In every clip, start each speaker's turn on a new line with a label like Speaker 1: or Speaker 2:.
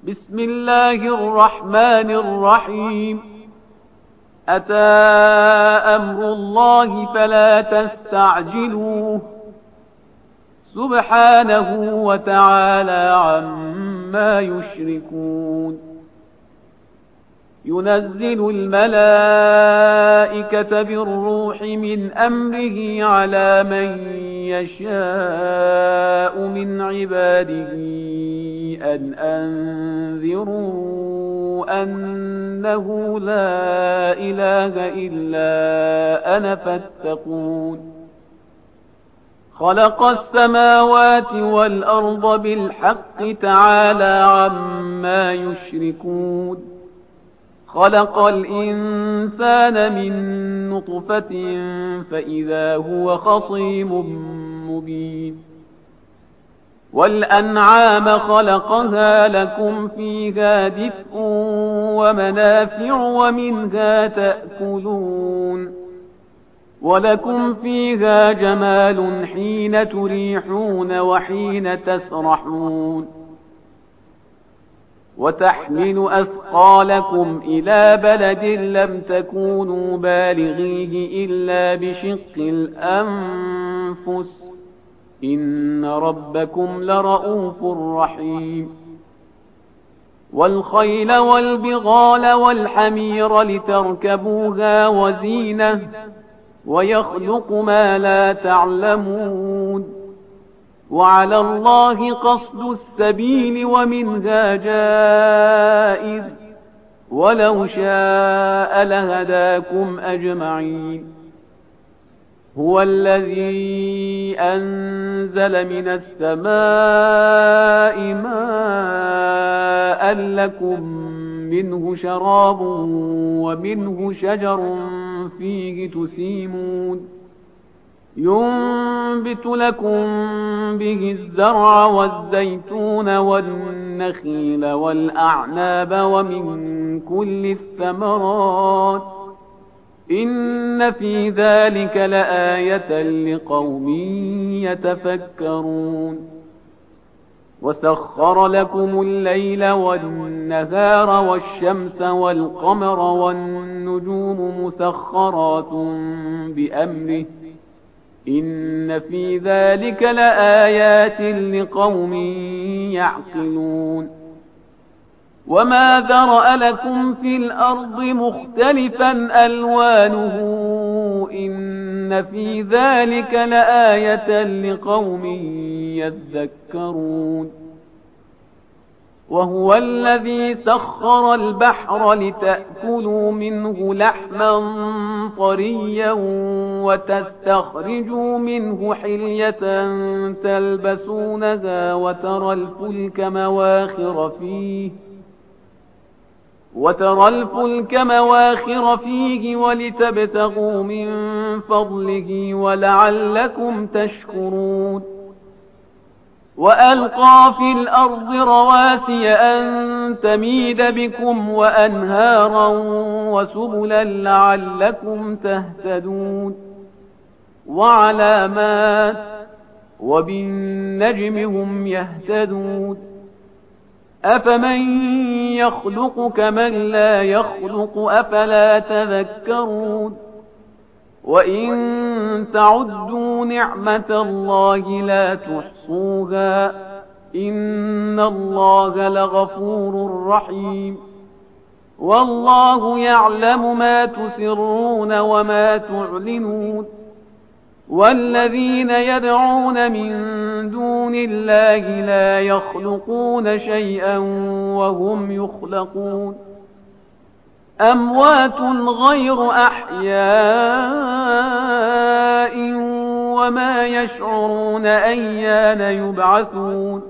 Speaker 1: بسم الله الرحمن الرحيم. أتى أمر الله فلا تستعجلوه سبحانه وتعالى عما يشركون. ينزل الملائكة بالروح من أمره على من يشاء من عباده أن أنذروا أنه لا إله إلا أنا فاتقون. خلق السماوات والأرض بالحق تعالى عما يشركون. خلق الإنسان من نطفة فإذا هو خصيم مبين. والأنعام خلقها لكم فيها دفء ومنافع ومنها تأكلون. ولكم فيها جمال حين تريحون وحين تسرحون. وتحمل أثقالكم إلى بلد لم تكونوا بالغيه إلا بشق الأنفس إن ربكم لرؤوف رحيم. والخيل والبغال والحمير لتركبوها وزينة ويخلق ما لا تعلمون. وعلى الله قصد السبيل ومنها جائر ولو شاء لهداكم أجمعين. هو الذي أنزل من السماء ماء لكم منه شراب ومنه شجر فيه تسيمون. ينبت لكم به الزرع والزيتون والنخيل والأعناب ومن كل الثمرات إن في ذلك لآية لقوم يتفكرون. وسخر لكم الليل والنهار والشمس والقمر والنجوم مسخرات بأمره إن في ذلك لآيات لقوم يعقلون. وما ذرأ لكم في الأرض مختلفا ألوانه إن في ذلك لآية لقوم يذكرون. وهو الذي سخر البحر لتأكلوا منه لحما طريا وتستخرجوا منه حلية تلبسونها وترى الفلك مواخر فيه ولتبتغوا من فضله ولعلكم تشكرون. وألقى في الأرض رواسي أن تميد بكم وأنهارا وسبلا لعلكم تهتدون. وعلامات وبالنجم هم يهتدون. أفمن يخلق كمن لا يخلق أفلا تذكرون. وإن تعدوا نعمة الله لا تحصوها إن الله لغفور رحيم. والله يعلم ما تسرون وما تعلنون. والذين يدعون من دون الله لا يخلقون شيئا وهم يخلقون. أموات غير أحياء وما يشعرون أيان يبعثون.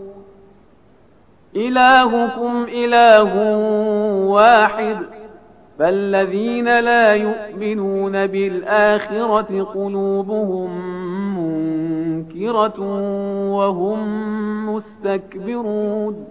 Speaker 1: إلهكم إله واحد فالذين لا يؤمنون بالآخرة قلوبهم منكرة وهم مستكبرون.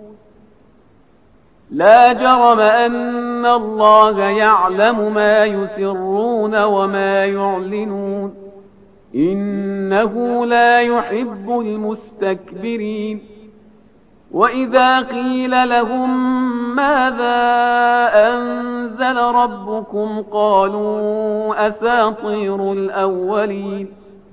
Speaker 1: لا جرم أن الله يعلم ما يسرون وما يعلنون إنه لا يحب المستكبرين. وإذا قيل لهم ماذا أنزل ربكم قالوا أساطير الأولين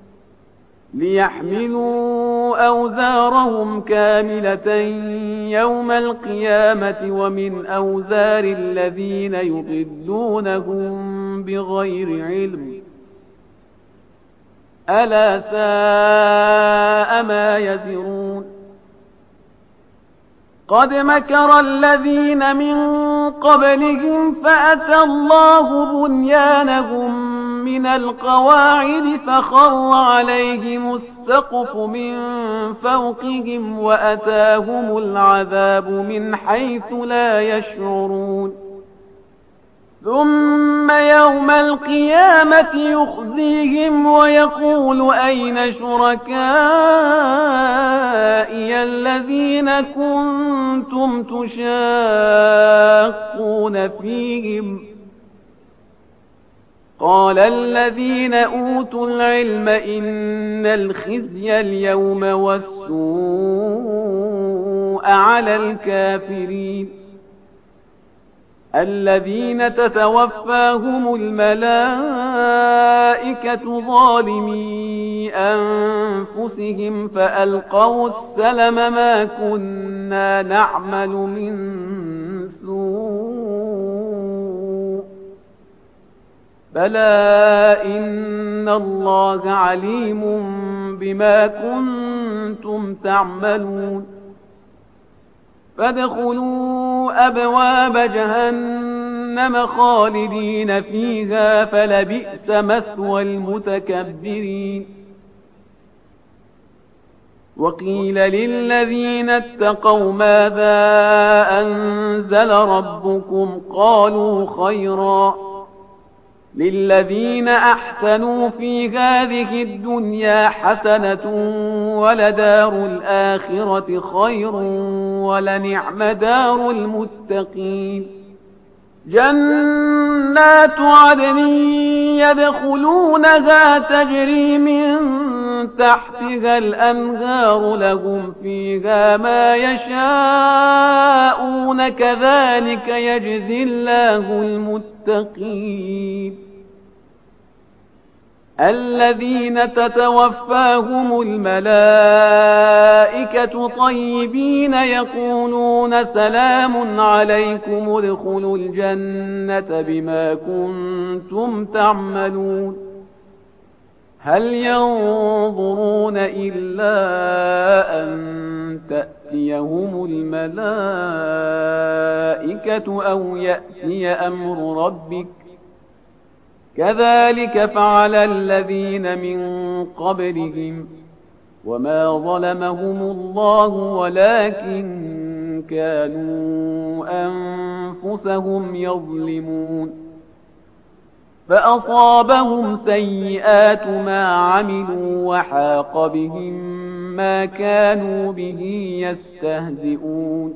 Speaker 1: ليحملوا أوزارهم كاملة يوم القيامة ومن أوزار الذين يضلونهم بغير علم ألا ساء ما يزرون قد مكر الذين من قبلهم فأتى الله بنيانهم من القواعد فخر عليهم السقف من فوقهم وأتاهم العذاب من حيث لا يشعرون ثم يوم القيامة يخزيهم ويقول أين شركائي الذين كنتم تشاقون فيهم قال الذين أوتوا العلم إن الخزي اليوم والسوء على الكافرين الذين تتوفاهم الملائكة ظالمي أنفسهم فألقوا السلم ما كنا نعمل من سوء بلى إن الله عليم بما كنتم تعملون فادخلوا أبواب جهنم خالدين فيها فلبئس مثوى المتكبرين وقيل للذين اتقوا ماذا أنزل ربكم قالوا خيرا للذين أحسنوا في هذه الدنيا حسنة ولدار الآخرة خير ولنعم دار المتقين جنات عدن يدخلونها تجري من تحتها الأنهار لهم فيها ما يشاءون كذلك يجزي الله المتقين الذين تتوفاهم الملائكة طيبين يقولون سلام عليكم ادخلوا الجنة بما كنتم تعملون هل ينظرون إلا أن تأتيهم الملائكة أو يأتي أمر ربك كذلك فعل الذين من قبلهم وما ظلمهم الله ولكن كانوا أنفسهم يظلمون فأصابهم سيئات ما عملوا وحاق بهم ما كانوا به يستهزئون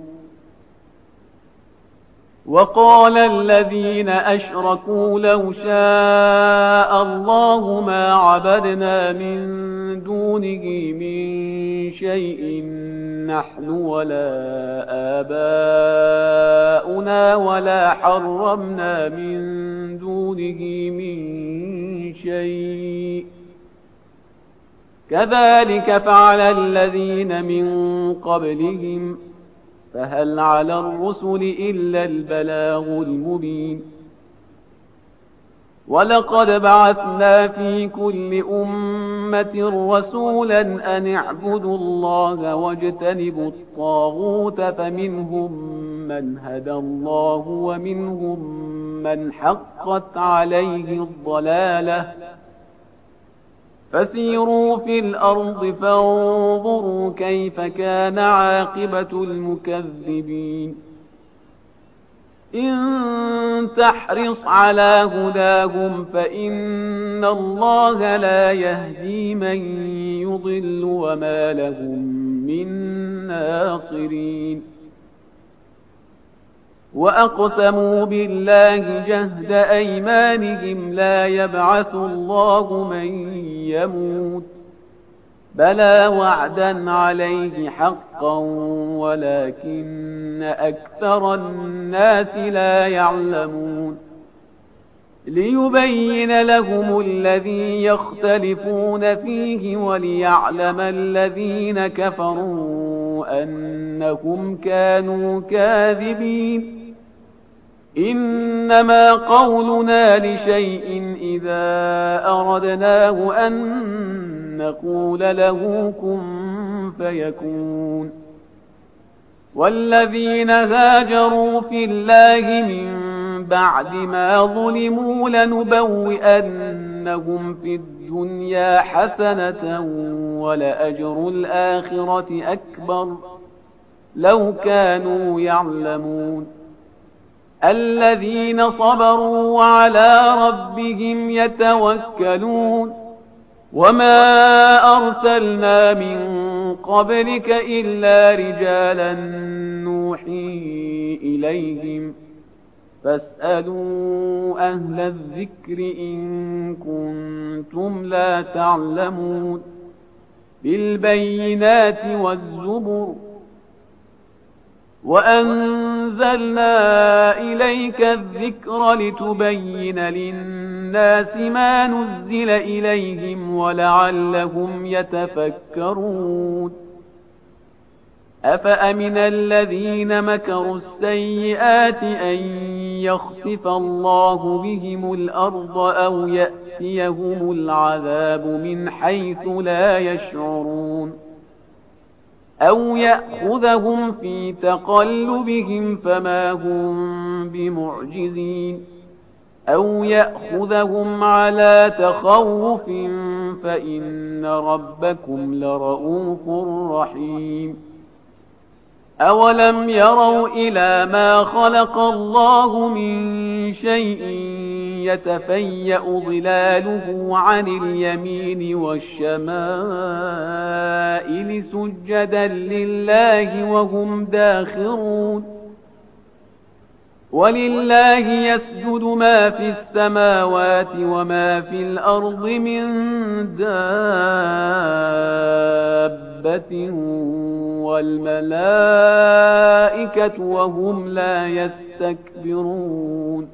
Speaker 1: وقال الذين أشركوا لو شاء الله ما عبدنا من دونه من شيء نحن ولا آباؤنا ولا حرمنا من دونه من شيء كذلك فعل الذين من قبلهم فهل على الرسل إلا البلاغ المبين ولقد بعثنا في كل أمة رسولا أن اعبدوا الله واجتنبوا الطاغوت فمنهم من هدى الله ومنهم من حقت عليه الضلالة فسيروا في الأرض فانظروا كيف كان عاقبة المكذبين إن تحرص على هداهم فإن الله لا يهدي من يضل وما لهم من ناصرين وأقسموا بالله جهد أيمانهم لا يبعث الله من يموت بلى وعدا عليه حقا ولكن أكثر الناس لا يعلمون ليبين لهم الذي يختلفون فيه وليعلم الذين كفروا أنهم كانوا كاذبين إنما قولنا لشيء إذا أردناه أن نقول له كن فيكون والذين هاجروا في الله من بعد ما ظلموا لنبوئنهم في الدنيا حسنة ولأجر الآخرة أكبر لو كانوا يعلمون الذين صبروا وعلى ربهم يتوكلون وما أرسلنا من قبلك إلا رجالا نوحي إليهم فاسألوا أهل الذكر إن كنتم لا تعلمون بالبينات والزبر وأنزلنا إليك الذكر لتبين للناس ما نزل إليهم ولعلهم يتفكرون أفأمن الذين مكروا السيئات أن يخسف الله بهم الأرض أو يأتيهم العذاب من حيث لا يشعرون أو يأخذهم في تقلبهم فما هم بمعجزين أو يأخذهم على تخوف فإن ربكم لرؤوف رحيم أولم يروا إلى ما خلق الله من شيء يتفيأ ظلاله عن اليمين والشمائل سجدا لله وهم داخرون ولله يسجد ما في السماوات وما في الأرض من دابة والملائكة وهم لا يستكبرون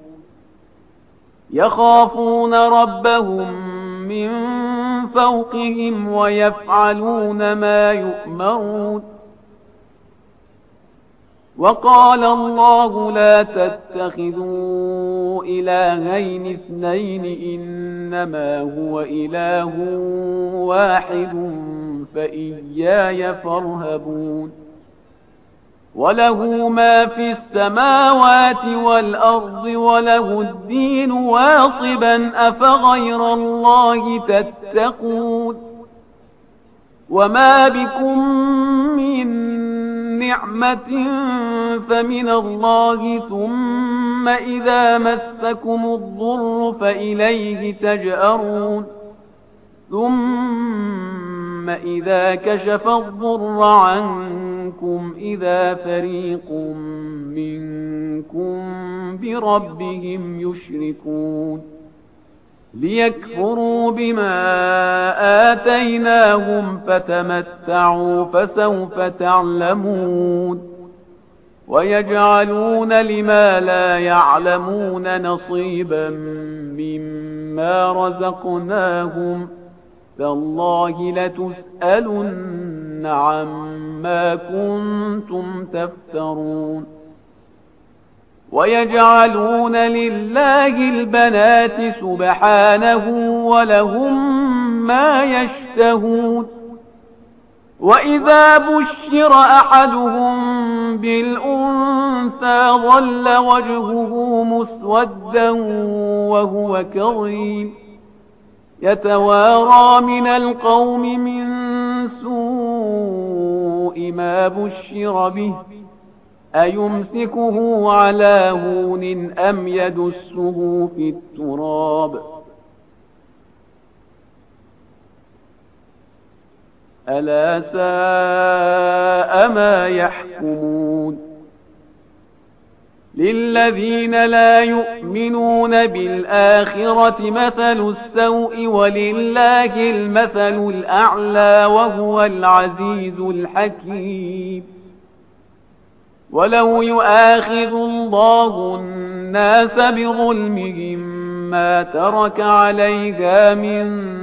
Speaker 1: يخافون ربهم من فوقهم ويفعلون ما يؤمرون وقال الله لا تتخذوا إلهين اثنين إنما هو إله واحد فإياي فارهبون وله ما في السماوات والأرض وله الدين واصبا أفغير الله تتقون وما بكم من نعمة فمن الله ثم إذا مسكم الضر فإليه تجأرون ثم إذا كشف الضر عنكم إذا فريق منكم بربهم يشركون ليكفروا بما آتيناهم فتمتعوا فسوف تعلمون ويجعلون لما لا يعلمون نصيبا مما رزقناهم تالله لتسألن عما كنتم تفترون ويجعلون لله البنات سبحانه ولهم ما يشتهون وإذا بشر أحدهم بالأنثى ظل وجهه مسودا وهو كظيم يتوارى من القوم من سوء ما بشر به أيمسكه على هون أم يدسه في التراب ألا ساء ما يحكمون للذين لا يؤمنون بالآخرة مثل السوء ولله المثل الأعلى وهو العزيز الحكيم. ولو يؤاخذ الله الناس بظلمهم ما ترك عليها من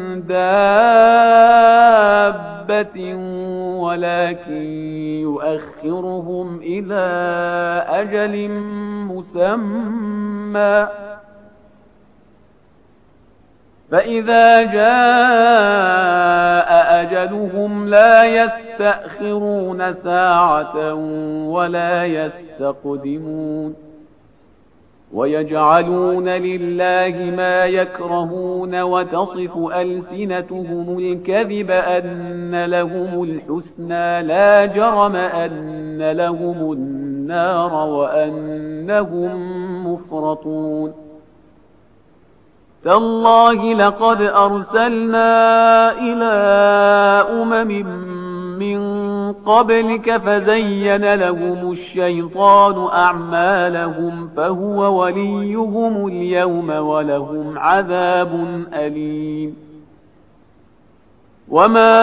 Speaker 1: دابة ولكن يؤخرهم إلى أجل مسمى فإذا جاء أجلهم لا يستأخرون ساعة ولا يستقدمون. ويجعلون لله ما يكرهون وتصف ألسنتهم الكذب أن لهم الحسنى لا جرم أن لهم النار وأنهم مفرطون. تالله لقد أرسلنا إلى من قبلك فزين لهم الشيطان أعمالهم فهو وليهم اليوم ولهم عذاب أليم. وما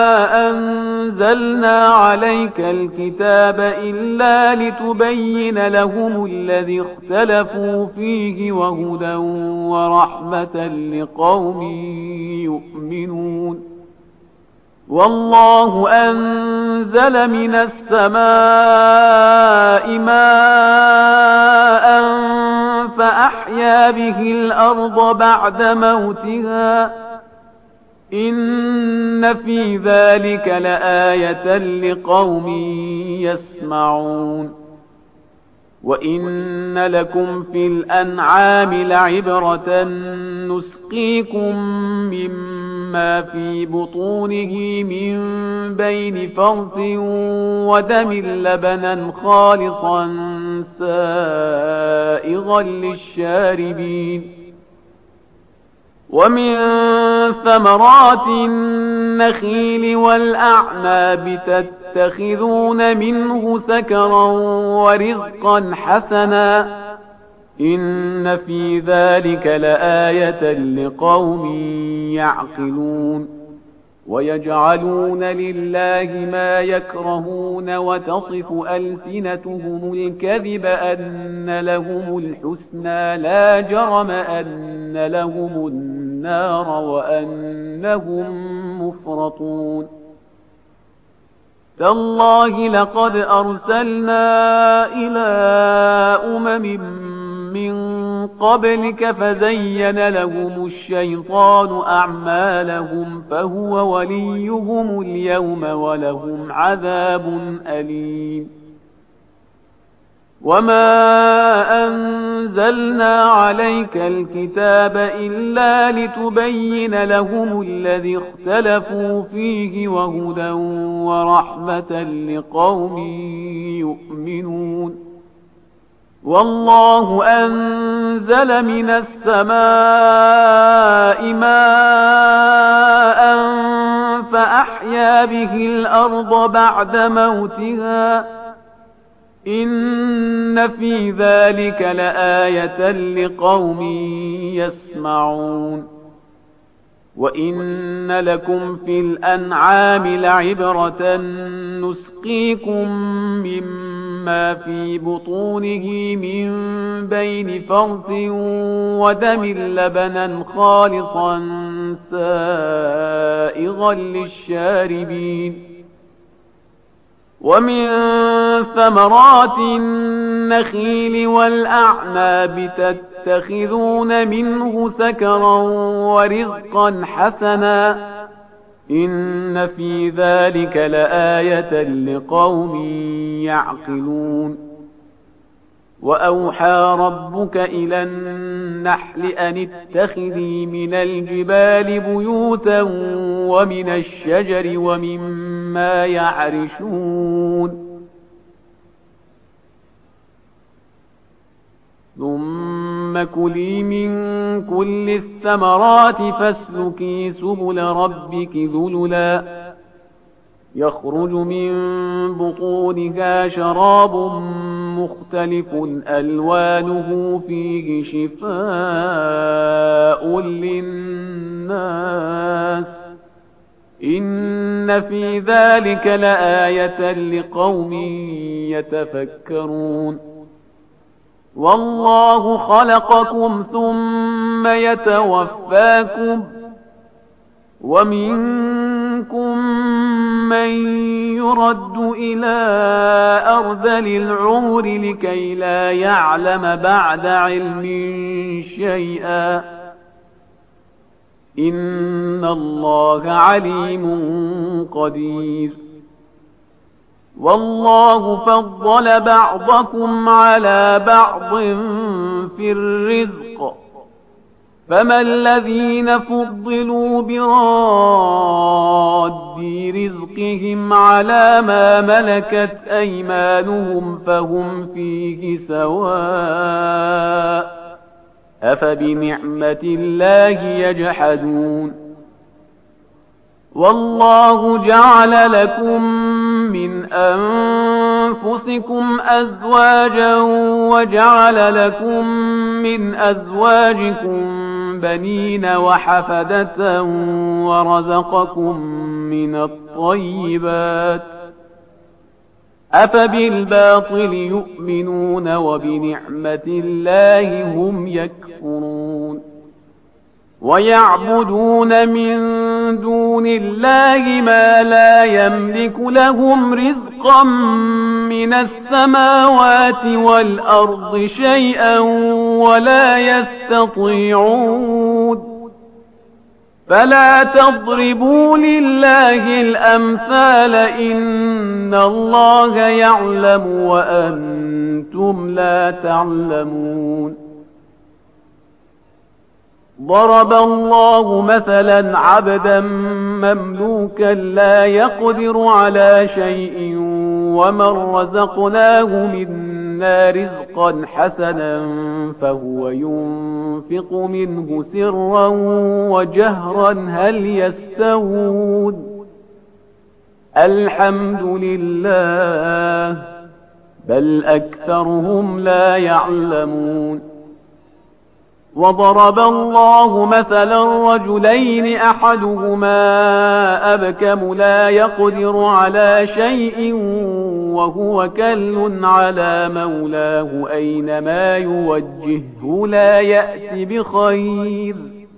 Speaker 1: أنزلنا عليك الكتاب إلا لتبين لهم الذي اختلفوا فيه وهدى ورحمة لقوم يؤمنون. والله أنزل من السماء ماء فأحيا به الأرض بعد موتها إن في ذلك لآية لقوم يسمعون. وإن لكم في الأنعام لعبرة نسقيكم مما في بطونه من بين فرث ودم لبنا خالصا سائغا للشاربين. ومن ثمرات النخيل والأعناب تتخذون منه سكرا ورزقا حسنا إن في ذلك لآية لقوم يعقلون. ويجعلون لله ما يكرهون وتصف ألسنتهم الكذب أن لهم الحسنى لا جرم أن لهم النار وأنهم مفرطون. تالله لقد أرسلنا إلى من قبلك فزين لهم الشيطان أعمالهم فهو وليهم اليوم ولهم عذاب أليم. وما أنزلنا عليك الكتاب إلا لتبين لهم الذي اختلفوا فيه وهدى ورحمة لقوم يؤمنون. والله أنزل من السماء ماء فأحيا به الأرض بعد موتها إن في ذلك لآية لقوم يسمعون. وإن لكم في الأنعام لعبرة نسقيكم مما في بطونه من بين فرث ودم لبنا خالصا سائغا للشاربين. ومن ثمرات النخيل والأعناب تتخذون منه سكرا ورزقا حسنا إن في ذلك لآية لقوم يعقلون. وأوحى ربك إلى النحل أن اتخذي من الجبال بيوتا ومن الشجر ومما يعرشون ثم كلي من كل الثمرات فاسلكي سبل ربك ذللا يخرج من بطونها شراب مختلف ألوانه فيه شفاء للناس إن في ذلك لآية لقوم يتفكرون والله خلقكم ثم يتوفاكم ومنكم من يرد إلى أرذل العمر لكي لا يعلم بعد علم شيئا إن الله عليم قدير والله فضل بعضكم على بعض في الرزق فما الذين فضلوا براد رزقهم على ما ملكت أيمانهم فهم فيه سواء أفبنعمة الله يجحدون والله جعل لكم من أنفسكم أزواجا وجعل لكم من أزواجكم بنين وحفدة ورزقكم من الطيبات أفبالباطل يؤمنون وبنعمة الله هم يكفرون ويعبدون من دون الله ما لا يملك لهم رزقا من السماوات والأرض شيئا ولا يستطيعون فلا تضربوا لله الأمثال إن الله يعلم وأنتم لا تعلمون ضرب الله مثلا عبدا مملوكا لا يقدر على شيء ومن رزقناه منا رزقا حسنا فهو ينفق منه سرا وجهرا هل يستوون الحمد لله بل أكثرهم لا يعلمون وضرب الله مثلا رجلين أحدهما أبكم لا يقدر على شيء وهو كل على مولاه أينما يوجهه لا يأت بخير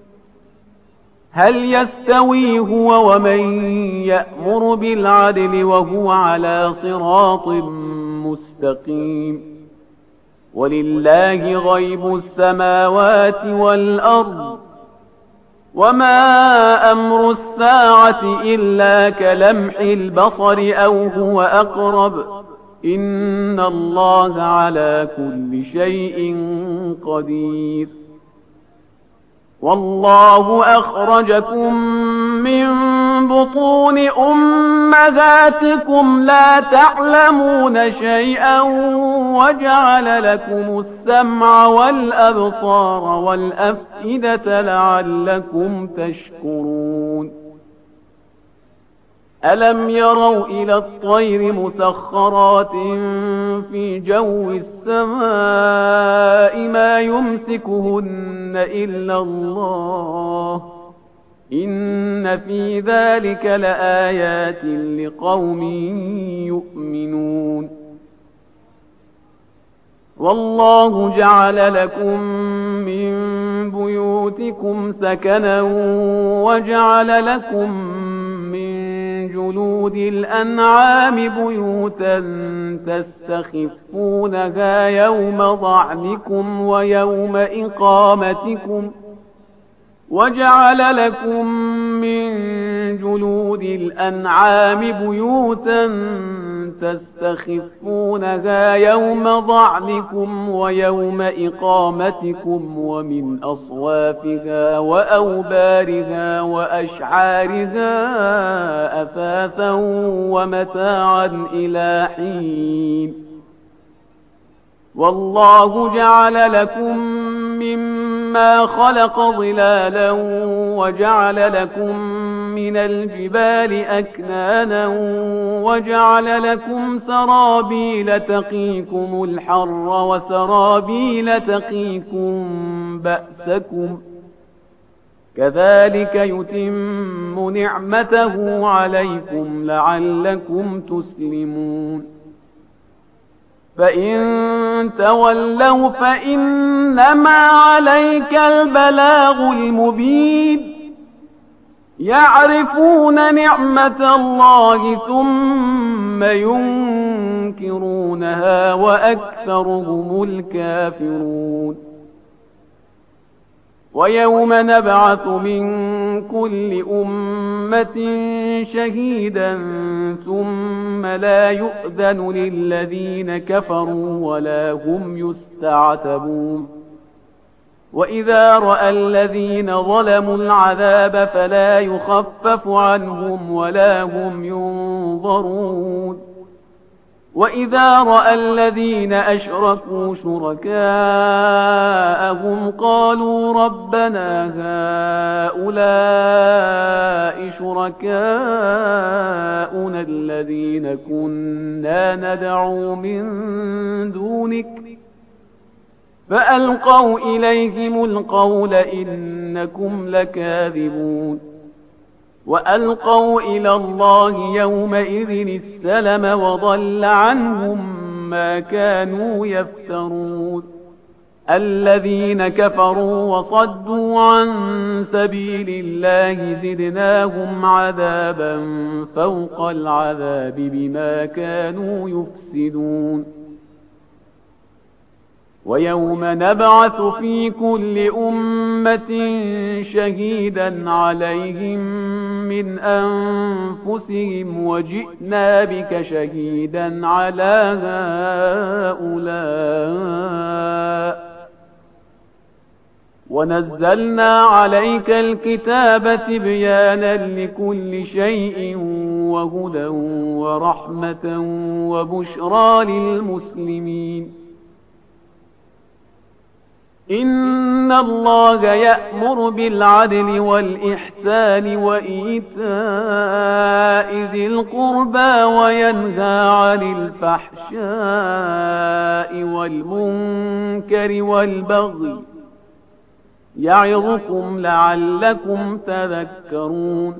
Speaker 1: هل يستوي هو ومن يأمر بالعدل وهو على صراط مستقيم ولله غيب السماوات والأرض وما أمر الساعة إلا كلمح البصر أو هو أقرب إن الله على كل شيء قدير والله أخرجكم من بطون أمهاتكم لا تعلمون شيئا وجعل لكم السمع والأبصار والأفئدة لعلكم تشكرون ألم يروا إلى الطير مسخرات في جو السماء ما يمسكهن إلا الله إن في ذلك لآيات لقوم يؤمنون والله جعل لكم من بيوتكم سكنا وجعل لكم من جلود الأنعام بيوتا تستخفونها يوم ضعنكم ويوم إقامتكم وجعل لكم من جلود الأنعام بيوتا تستخفونها يوم ضعنكم ويوم إقامتكم ومن أصوافها وأوبارها وأشعارها أثاثا ومتاعا إلى حين والله جعل لكم مما خلق ظلالا وجعل لكم من الجبال أكنانا وجعل لكم سرابيل تقيكم الحر وسرابيل تقيكم بأسكم كذلك يتم نعمته عليكم لعلكم تسلمون فإن تولوا فإنما عليك البلاغ المبين يعرفون نعمة الله ثم ينكرونها وأكثرهم الكافرون ويوم نبعث من كل أمة شهيدا ثم لا يؤذن للذين كفروا ولا هم يستعتبون وإذا رأى الذين ظلموا العذاب فلا يخفف عنهم ولا هم ينظرون وإذا رأى الذين أشركوا شركاءهم قالوا ربنا هؤلاء شركاؤنا الذين كنا ندعو من دونك فألقوا إليهم القول إنكم لكاذبون وألقوا إلى الله يومئذ السلم وضل عنهم ما كانوا يفترون الذين كفروا وصدوا عن سبيل الله زدناهم عذابا فوق العذاب بما كانوا يفسدون ويوم نبعث في كل أمة شهيدا عليهم من أنفسهم وجئنا بك شهيدا على هؤلاء ونزلنا عليك الكتاب تبيانا لكل شيء وهدى ورحمة وبشرى للمسلمين إن الله يأمر بالعدل والإحسان وإيتاء ذي القربى وينهى عن الفحشاء والمنكر والبغي يعظكم لعلكم تذكرون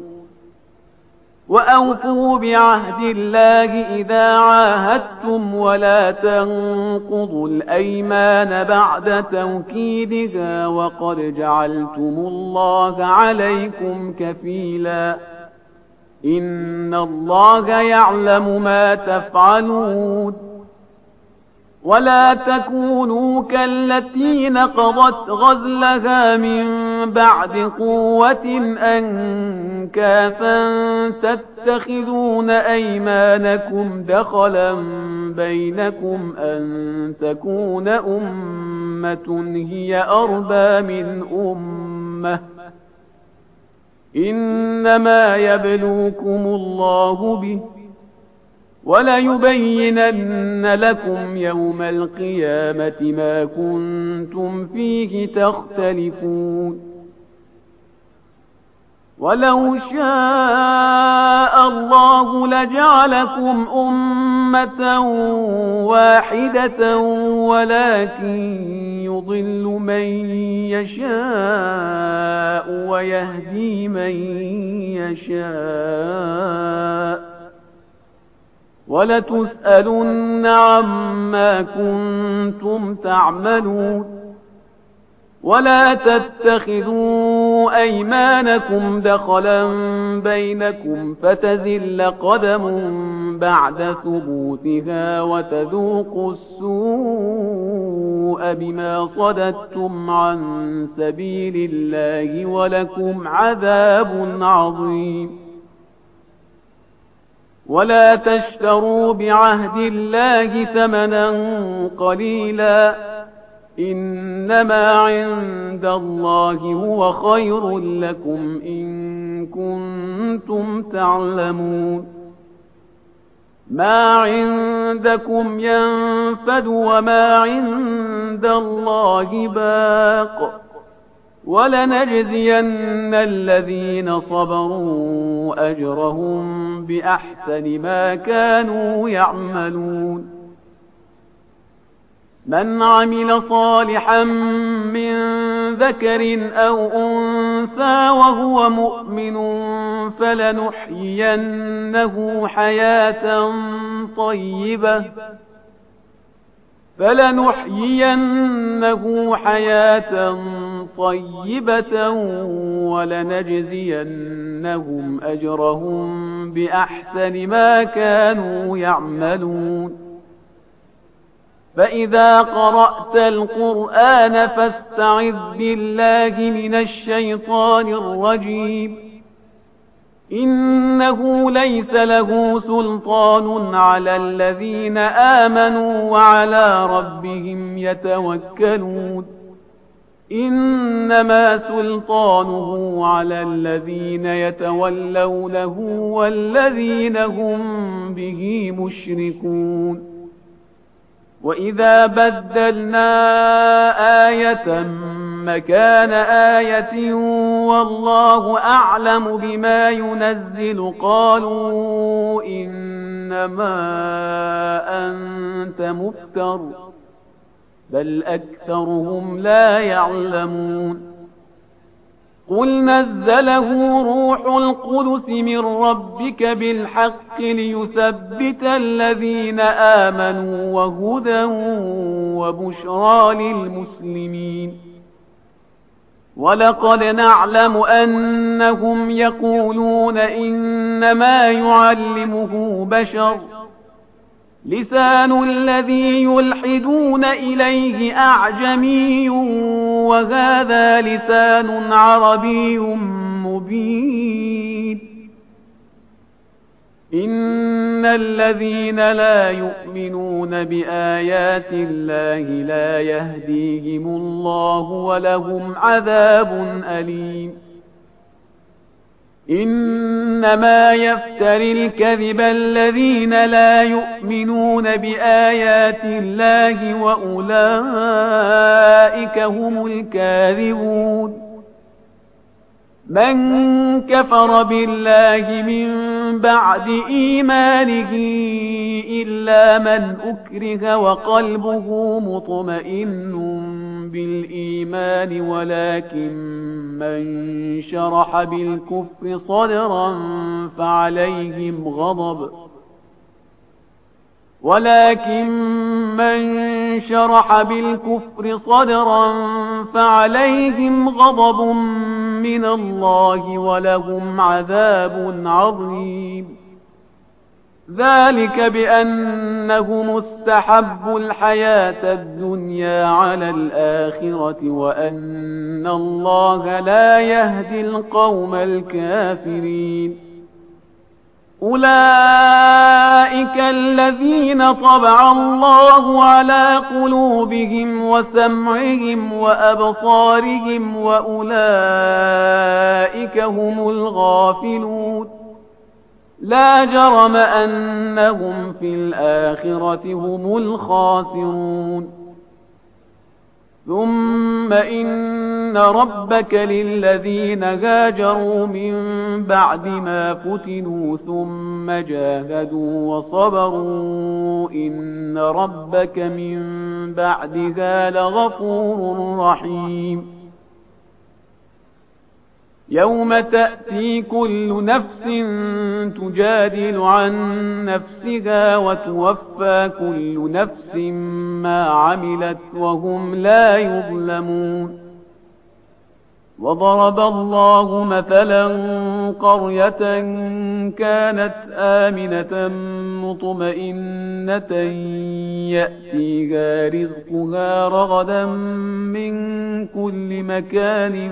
Speaker 1: وأوفوا بعهد الله إذا عاهدتم ولا تنقضوا الأيمان بعد توكيدها وقد جعلتم الله عليكم كفيلا إن الله يعلم ما تفعلون ولا تكونوا كالتي نقضت غزلها من بعد قوة أنكاثا تتخذون أيمانكم دخلا بينكم أن تكون أمة هي أربى من أمة إنما يبلوكم الله به وليبينن لكم يوم القيامة ما كنتم فيه تختلفون ولو شاء الله لجعلكم أمة واحدة ولكن يضل من يشاء ويهدي من يشاء ولتسألن عما كنتم تعملون ولا تتخذوا أيمانكم دخلا بينكم فتزل قدم بعد ثبوتها وتذوقوا السوء بما صددتم عن سبيل الله ولكم عذاب عظيم ولا تشتروا بعهد الله ثمنا قليلا إنما عند الله هو خير لكم إن كنتم تعلمون ما عندكم ينفد وما عند الله باق ولنجزين الذين صبروا أجرهم بأحسن ما كانوا يعملون من عمل صالحا من ذكر أو أنثى وهو مؤمن فلنحيينه حياة طيبة ولنجزينهم أجرهم بأحسن ما كانوا يعملون فإذا قرأت القرآن فاستعذ بالله من الشيطان الرجيم إنه ليس له سلطان على الذين آمنوا وعلى ربهم يتوكلون إنما سلطانه على الذين يتولونه والذين هم به مشركون وإذا بدلنا آية مكان آية والله أعلم بما ينزل قالوا إنما أنت مفتر بل أكثرهم لا يعلمون قل نزله روح القدس من ربك بالحق ليثبت الذين آمنوا وهدى وبشرى للمسلمين ولقد نعلم أنهم يقولون إنما يعلمه بشر لسان الذي يلحدون إليه أعجمي وهذا لسان عربي مبين إن الذين لا يؤمنون بآيات الله لا يهديهم الله ولهم عذاب أليم إنما يفتري الكذب الذين لا يؤمنون بآيات الله وأولئك هم الكاذبون من كفر بالله من بعد إيمانه إلا من أكره وقلبه مطمئن بالإيمان ولكن من شرح بالكفر صدرا فعليهم غضب من الله ولهم عذاب عظيم ذلك بأنهم استحبوا الحياة الدنيا على الآخرة وأن الله لا يهدي القوم الكافرين أولئك الذين طبع الله على قلوبهم وسمعهم وأبصارهم وأولئك هم الغافلون لا جرم أنهم في الآخرة هم الخاسرون ثم إن ربك للذين هاجروا من بعد ما فتنوا ثم جاهدوا وصبروا إن ربك من بعدها لغفور رحيم يوم تأتي كل نفس تجادل عن نفسها وتوفى كل نفس ما عملت وهم لا يظلمون وضرب الله مثلا قرية كانت آمنة مطمئنة يأتيها رزقها رغدا من كل مكان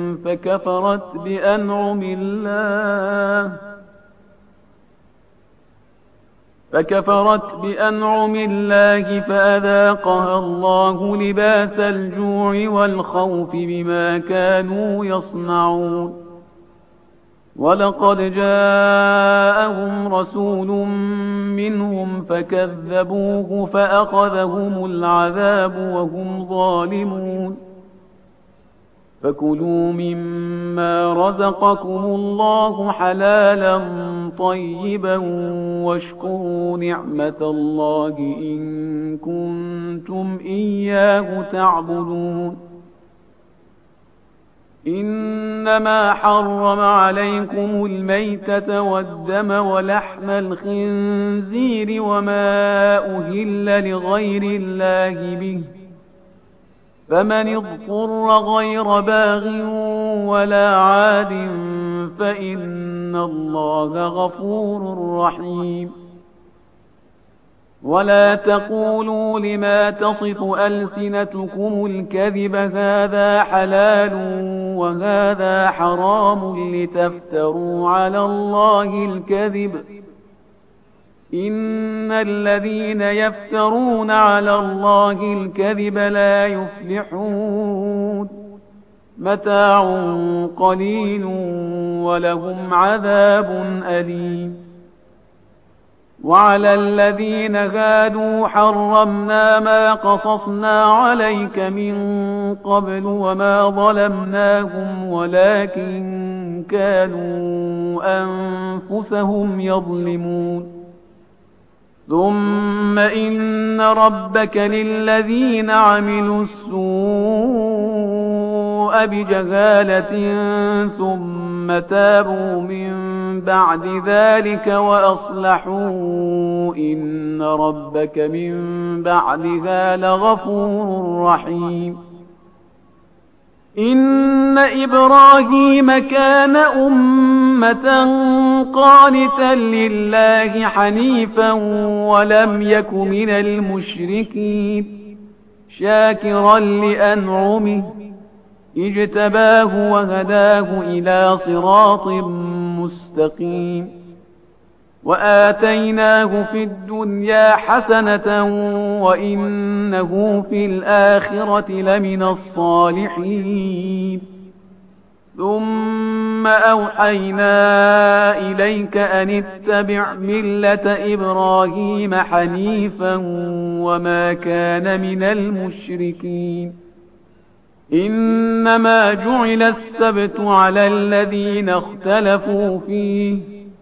Speaker 1: فكفرت بأنعم الله فأذاقها الله لباس الجوع والخوف بما كانوا يصنعون ولقد جاءهم رسول منهم فكذبوه فأخذهم العذاب وهم ظالمون فكلوا مما رزقكم الله حلالا طيبا واشكروا نعمة الله إن كنتم إياه تعبدون. إنما حرم عليكم الميتة والدم ولحم الخنزير وما أهل لغير الله به، فمن اضطر غير باغ ولا عاد فإن الله غفور رحيم. ولا تقولوا لما تصف ألسنتكم الكذب هذا حلال وهذا حرام لتفتروا على الله الكذب، إن الذين يفترون على الله الكذب لا يفلحون. متاع قليل ولهم عذاب أليم. وعلى الذين هادوا حرمنا ما قصصنا عليك من قبل وما ظلمناهم ولكن كانوا أنفسهم يظلمون. ثم إن ربك للذين عملوا السوء بجهالة ثم تابوا من بعد ذلك وأصلحوا إن ربك من بعدها لغفور رحيم. إن إبراهيم كان أمة قانتا لله حنيفا ولم يك من المشركين، شاكرا لأنعمه اجتباه وهداه إلى صراط مستقيم. وآتيناه في الدنيا حسنة وإنه في الآخرة لمن الصالحين. ثم أوحينا إليك أن اتبع ملة إبراهيم حنيفا وما كان من المشركين. إنما جعل السبت على الذين اختلفوا فيه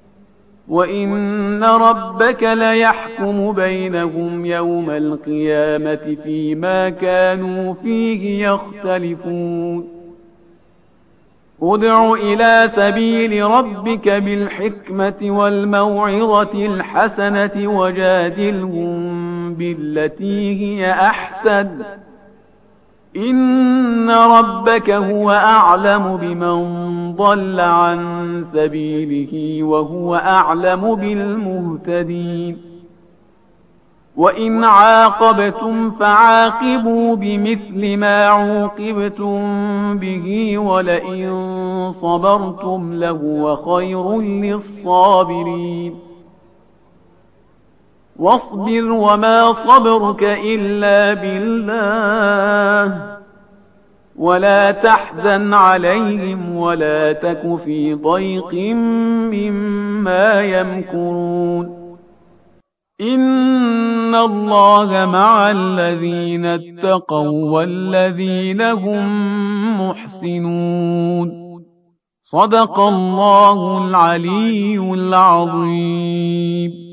Speaker 1: وإن ربك ليحكم بينهم يوم القيامة فيما كانوا فيه يختلفون. ادع إلى سبيل ربك بالحكمة والموعظة الحسنة وجادلهم بالتي هي أحسن، إن ربك هو أعلم بمن ضل عن سبيله وهو أعلم بالمهتدين. وإن عاقبتم فعاقبوا بمثل ما عوقبتم به ولئن صبرتم لهو خير للصابرين. واصبر وما صبرك إلا بالله ولا تحزن عليهم ولا تك في ضيق مما يمكرون. إن الله مع الذين اتقوا والذين هم محسنون. صدق الله العلي العظيم.